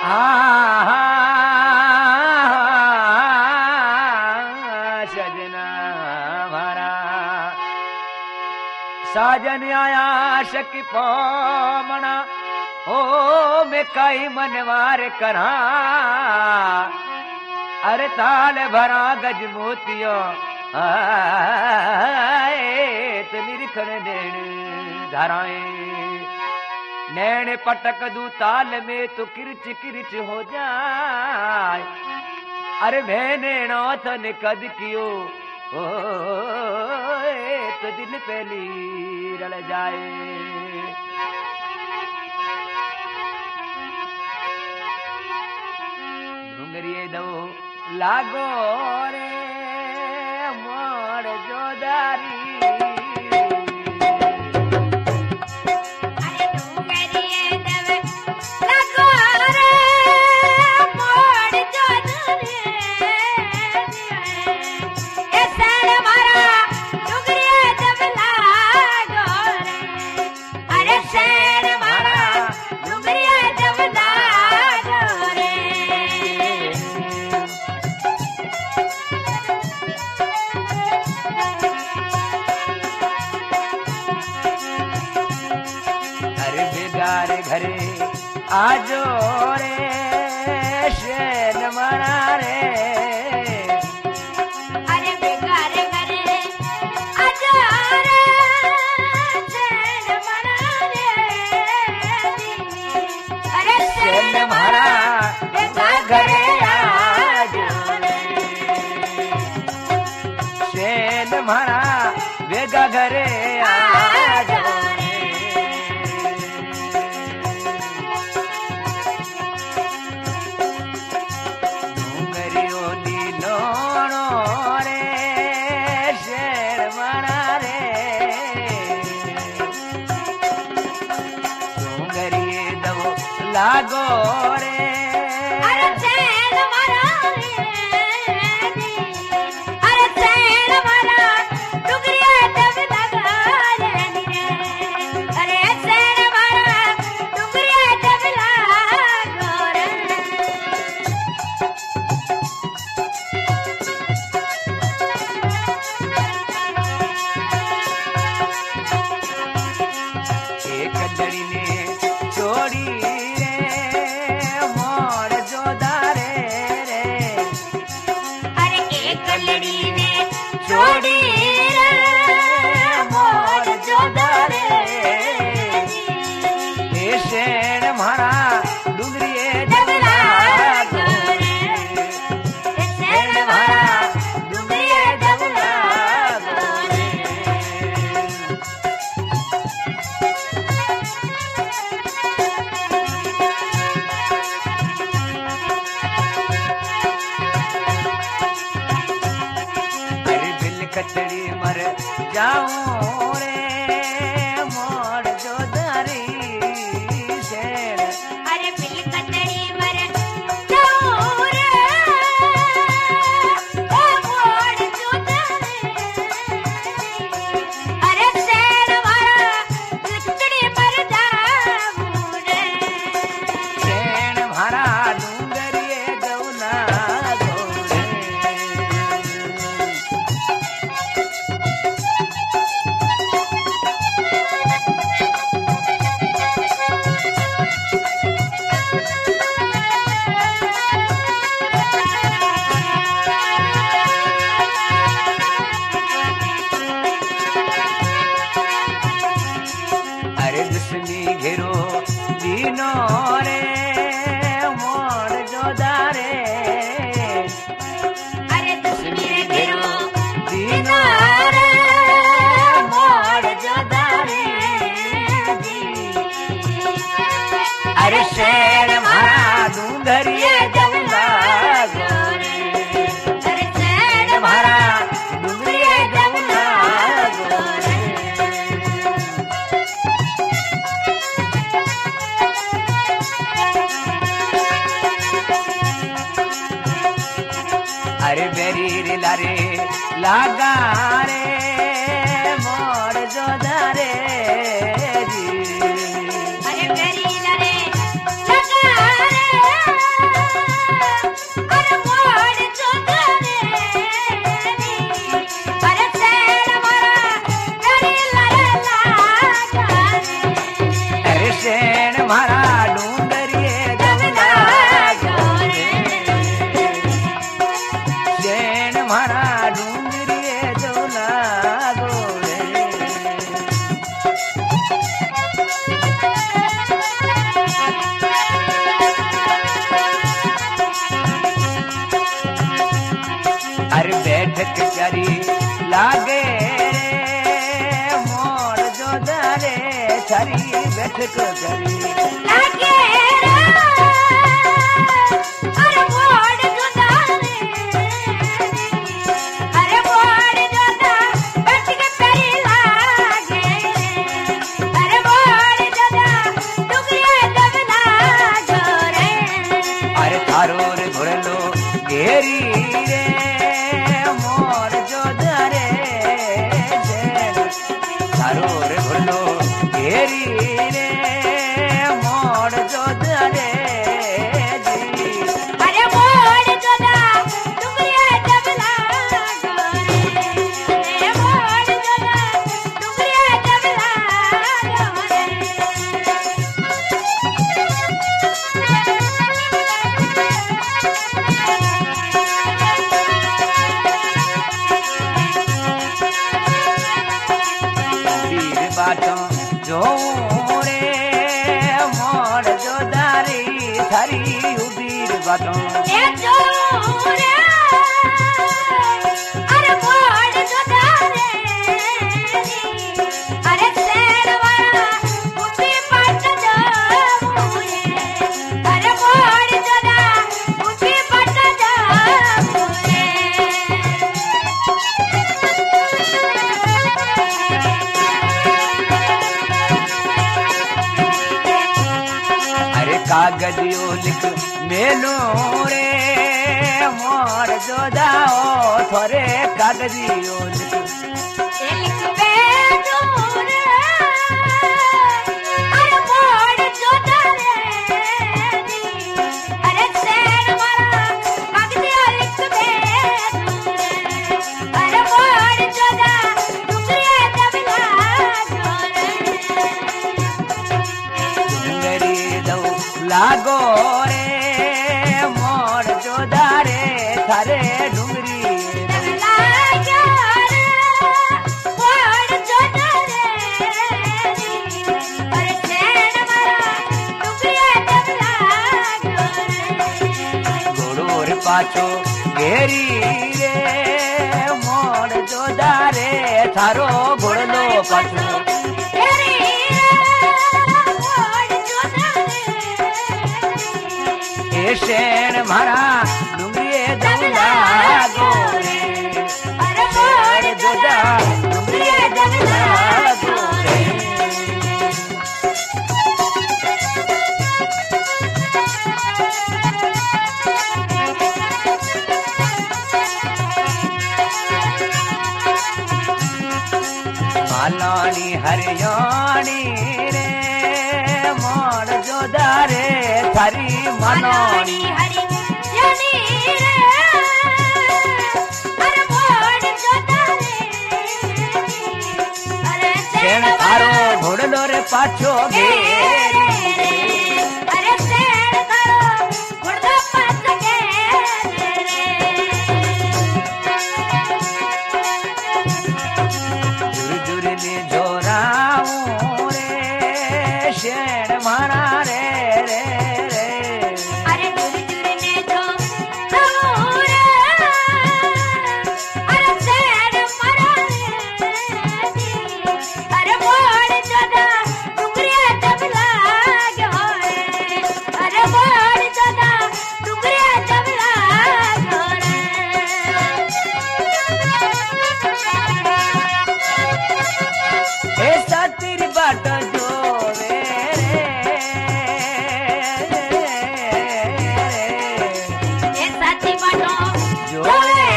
सजना हमारा साजन आया शकी पोमना ओ मैं कई मनवार करा अरे ताल भरा गज मोतियो तो निरखण नैण धराए नैण पटक दू ताल में तो किरच किरच हो जाए अरे मैंने नौथन कद कियो ओ तो दिल पहली रल जाए ढूंगरिए दो लागो रे मोर जोदारी घरे आजो रे शेन मना रे अरे बेकार घरे आजो रे शेन मना रे अरे शेन मना बेकार घरे आजो रे शेन मना बेगा घरे आजो लागो रे अरे चैन मारा रे अरे चैन मारा डुगरिया जब लगा रे अरे चैन मारा डुगरिया जब लगा रे एक जड़ी ने छोड़ी छोड़ी मोर जोदारे शेण मारा डुंगरिए जब लागो रे शेण मारा डुंगरिए जब लागो रे कचड़ी मर जाऊं रे मोर जोदारी शेण अरे बिल कचड़ी मर जाऊं रे ओ मोर जोदारी अरे शेण मारा बिल कचड़ी मर जाऊं रे शेण मारा डूंगरिए गौना घेरो दीनो रे मोर जोदारे अरे दुश्मनी घेरो दीनो रे मोर जोदारे अरे शेर मारा डूंगरिए जब लागो रे अरे शेर मारा डूंगरिए जब लागो रे अरे बेरी रे लारे लागा रे मोर जोदारे अरे बेरी लारे लगा रे थारी बैठक करी लागे रे अरे मोड़ जुदा रे अरे मोड़ जुदा बैठ के पेरी लागे अरे मोड़ जुदा डुगरिया जबला जोरे अरे थारो रे घोड़लो घेरी रे मोर जोधा रे थारो रे घोड़लो घेरी रे मोर जोधा रे अरे मोड़ जुदा डुगरिया जबला जोरे मोड़ जुदा डुगरिया जबला जोरे वीर बाटों जो रे मोर जोधा रे थारी उबीर बाटों ए जोरे अरे मोड़ जुदा रे अरे शेर वाला उठी पट जाऊए अरे मोड़ जुदा उठी पट जाऊए अरे कागजियो लिख मेलो रे मोर जोधा ओ थोरे कागजियो लिख लिख बेजोरे अरे मोड़ जुदा रे अरे शेर वाला कागजिया लिख बेजोरे अरे मोड़ जुदा डुगरिया जबला जोरे डुंगरी दो लागो रे मोर जोधा रे थारे डुंगरी जबला जोरे मोड़ जुदा रे अरे शेर वाला डुगरिया जबला जोरे घोड़ो रे पाछो घेरी रे मोर जोधा रे थारो घोड़लो पाछो ए शेण मारा डुंगरी दौला गोरे शेण जोधा डुंगरी दौला गोरे मालानी हरियाणी रे मोर जोधा रे थारी मालानी शेण थारो घोड़लो रे पाछो घेरी अरे शेर करो घोड़ा पास के जुर जुर ने जोराऊं रे शेण मारा रे रे रे अरे जुर जुर ने जो रे अरे शेर मरा रे अरे मोड़ जुदा डुगरिया जबला जोरे अरे मोड़ जुदा डुगरिया जबला जोरे ए सातिर बाट जोवे रे ए साथी बाटो जोवे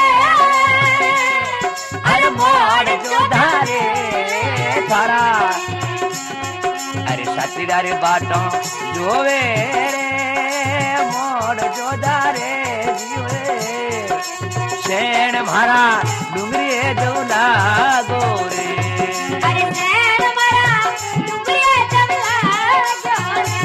अरे मोड़ जोधा रे थारा अरे सातिर रे बाटों जोवे रे मोड़ जोधा रे जीवे शेण मारा डुंगरी दौला गोरे अरे शेर मरा डुगरिया जबला जोरे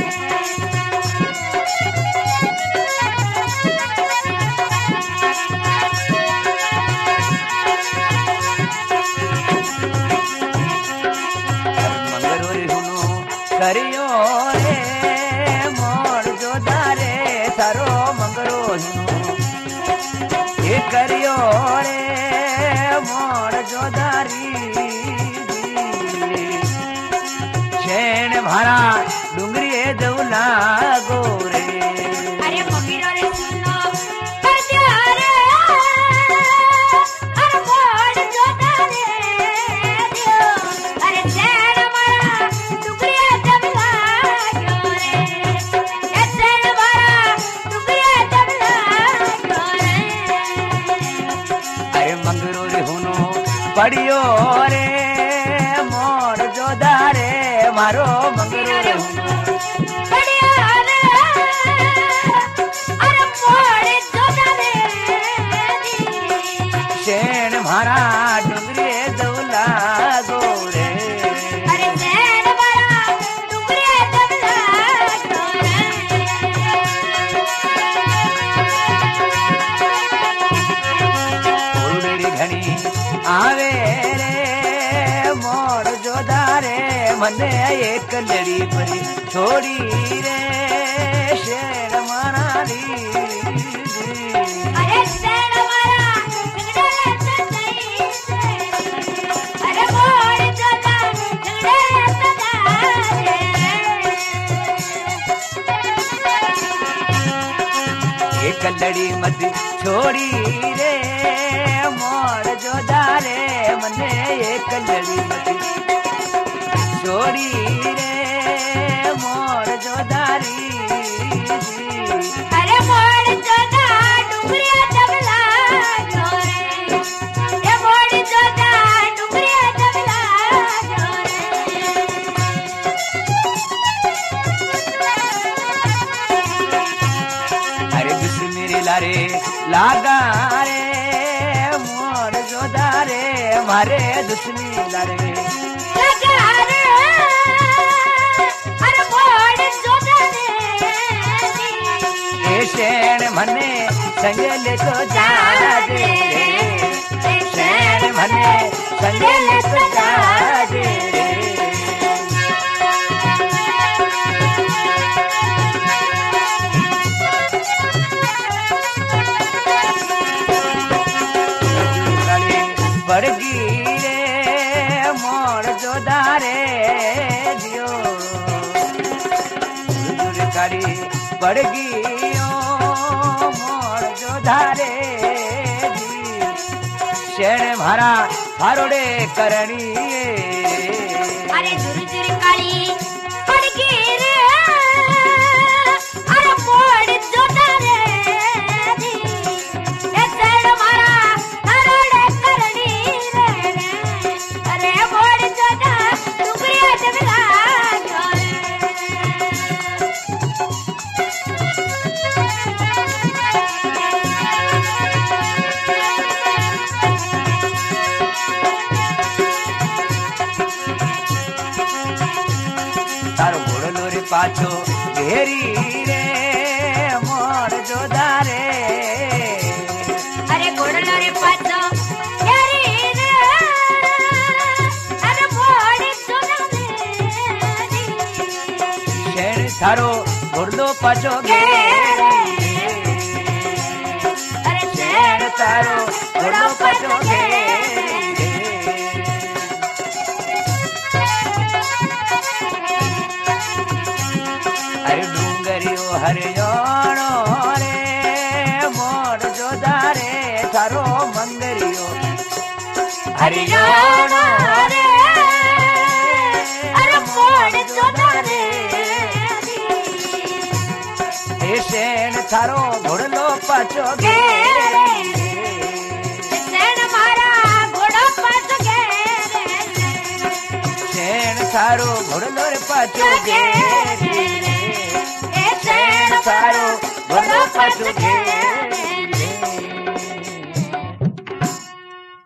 मंगरोरी हुनु करियो रे मोर जोधा रे थारो मंगरो हुनु ये करियो रे मोर जोधारी मारा डूंगरी दौला गोरे अरे फकीरो रे सुनो बजारे अरे मोड़ जोता रे दियो अरे चैन मारा डुगरिया जबला गोरे ए चैन मारा डुगरिया जबला गोरे अरे मंगरो रे हुनो पड़ियो रे मोर जोधा रे मारो मंगरो रे हुनो बढ़िया रे अरे मोड़ जोता रे शेण मारा डूंगरी दौला गोरे अरे चैन मारा डुगरिया जबला गोरे फूलड़ी घनी आवे रे मोर जोधा रे मने एक लड़ी परी छोड़ी रे शेर मारा री अरे चैन मारा झगड़े सजाई अरे मोड़ जोता झगड़े सजाए एक लड़ी मत छोड़ी रे मोर जोधा रे मने एक लड़ी मत छोड़ी रे मोर जोधा री अरे मोड़ जोता डुगरिया जबला गोरे ये मोड़ जोता डुगरिया जबला अरे दुश्मनी लारे लागा रे मोर जोधा रे मारे दुश्मनी लारे लगा रे अरे मोड़ जोता रे ए शेण मने संगल को जा दे शेण मने संगल को जा दे बड़गी रे मोर जोधा रे दियो काड़ी बड़गी मोर जोधा रे दी शेण मारा हारोड़े करणी अरे जुर काली पड़गी रे अरे मोड़ जोता रे ए चैन मारा हरोड़े करनी रे अरे मोड़ जोता डुगरिया जबला गोरे तारो घोड़लो रे पाछो घेरी रे मोर जोधा रे अरे घोड़लो रे पाछो घेरी रे अरे मोड़ जोता रे शेण थारो घोड़लो पाछो घेरी अरे शेण तारो घोड़लो पाछो घेरी अरे डूंगरियो हरियाणो रे मोर जोधा रे थारो मंगरियो हरियाणो रे अरे मोड़ जोता रे ए शेण थारो घोड़लो पाछो घेरी चैन मारा घोड़ो पाछो घेरे शेण थारो घोड़लो रे पाछो घेरी ए चैन थारो घोड़लो पाछो घेरी